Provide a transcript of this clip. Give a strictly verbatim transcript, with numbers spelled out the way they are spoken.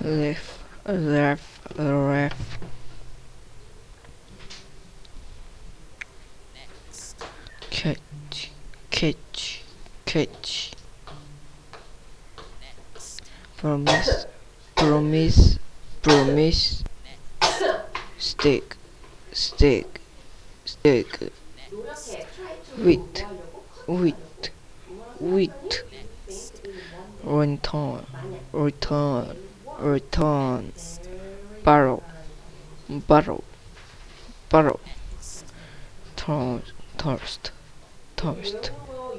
left, left, left, catch, catch, catch, promise, promise, promise, stick, stick, stick, wheat, wheat, wheat, return, return, return, barrel, barrel, barrel, thirst, thirst, thirst.